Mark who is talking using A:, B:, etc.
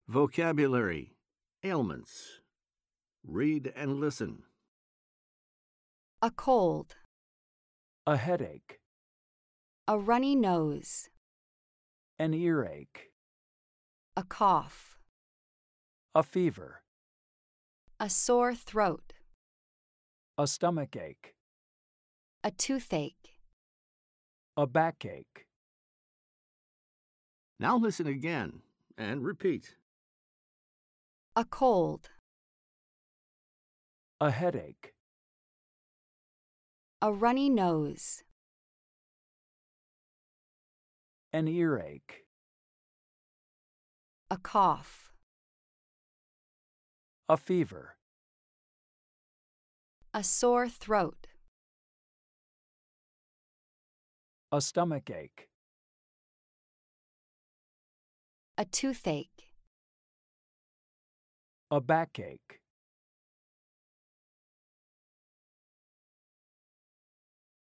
A: Vocabulary. Ailments. Read and listen.
B: A cold,
C: A headache.
B: a runny nose,
C: An earache.
B: a cough,
C: A fever.
B: a sore throat,
C: A stomachache.
B: a toothache,
C: A backache.
A: Now listen again and repeat.
B: a cold,
C: A headache.
B: a runny nose,
C: An earache.
B: a cough,
C: A fever.
B: a sore throat,
C: A stomachache.
B: a toothache.
C: A backache.